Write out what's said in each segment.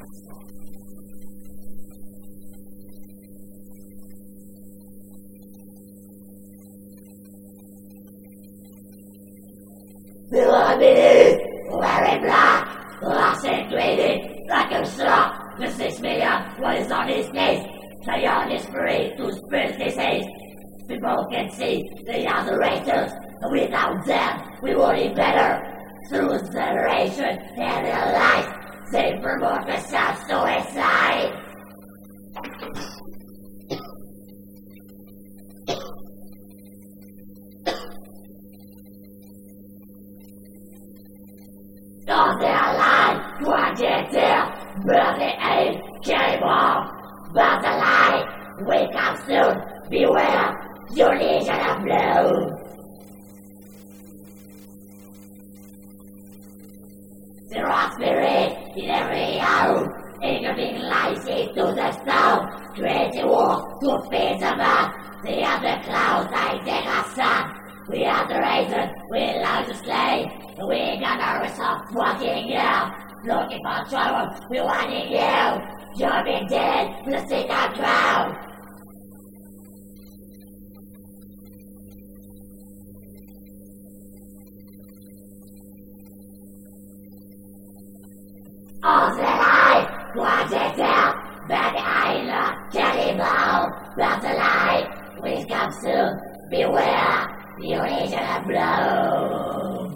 Beloved, wearing black, accentuated like a straw. The 6 million was on his face. Chaos is free to spread his hate. People can see the adorators. Without them, we would be better. Through generation and the light, they promote the self-suicide. On their line, quantitative, but the aim came off. But the light will come soon. Beware, your legion of blue. The rock spirit in every hour, giving lies into the stone. Crazy war to feed the man. The other clouds I take our sun. We are the reason we love to slay. We got our results watching you. Looking for trouble, we wanting you. You're being dead, we'll see that crowd. All that I wanted to, but I not cannibal. But the light will come soon. Beware, you legion of bloom.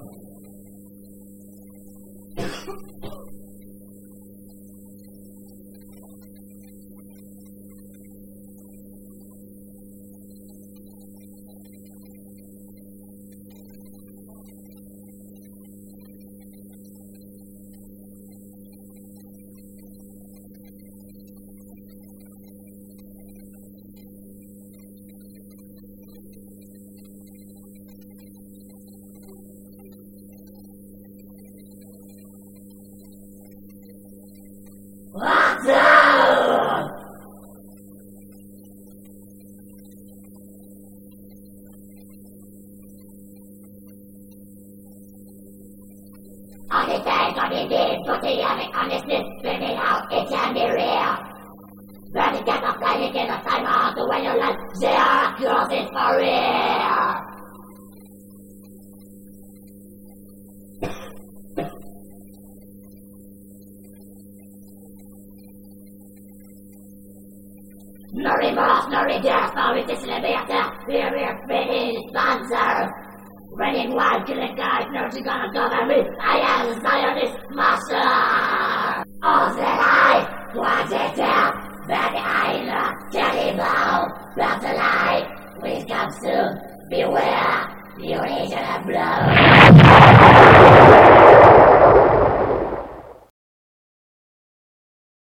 What's up? On the tank, on the dead, putting on the snip, spinning out, it can be real. But it cannot fly, it cannot time out to when you land, they are crossing for real. No remorse, no regret, for it is liberator. We're finished, sponsor. Running wild, killing guys, nothing gonna cover me. I am the Zionist master. All that I wanted to, but I not cannibal. But the light will come soon. Beware, you legion of blood.